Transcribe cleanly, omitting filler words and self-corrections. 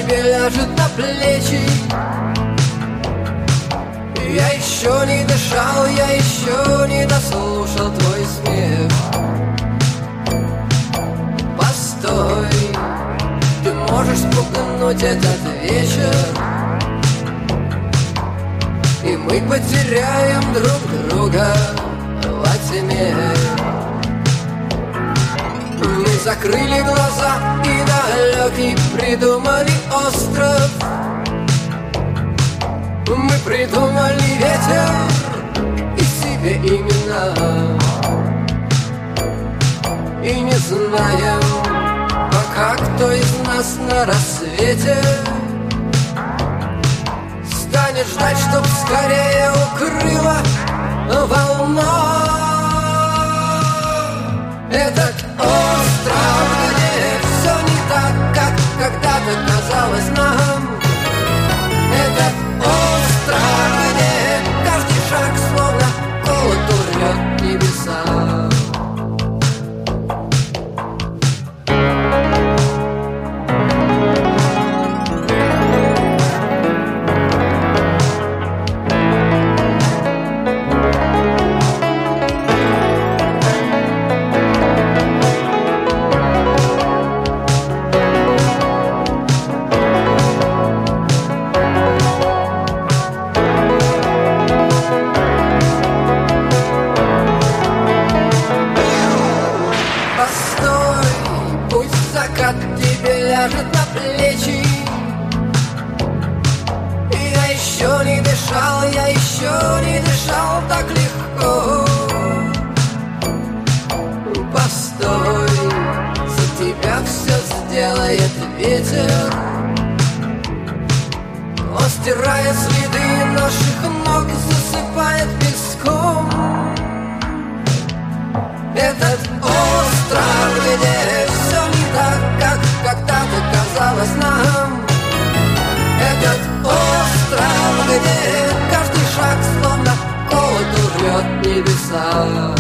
тебе ляжет на плечи. Я еще не дышал, я еще не дослушал твой смех. Постой, ты можешь спугнуть этот вечер, и мы потеряем друг друга во тьме. Мы закрыли глаза и далекий придумали остров. Мы придумали ветер и себе имена, и не знаем пока, кто из нас на рассвете станет ждать, чтоб скорее укрыла волна. Этот остров, где все не так, как когда-то казалось нам. Этот остров, где каждый шаг словно колото рвет небеса. Ляжет на плечи. Я еще не дышал, я еще не дышал так легко. Постой, за тебя все сделает ветер. Он стирает следы наших ног, засыпает песком. Этот остров, где все не так, как когда-то казалось нам. Этот остров, где каждый шаг словно колото рвет небеса.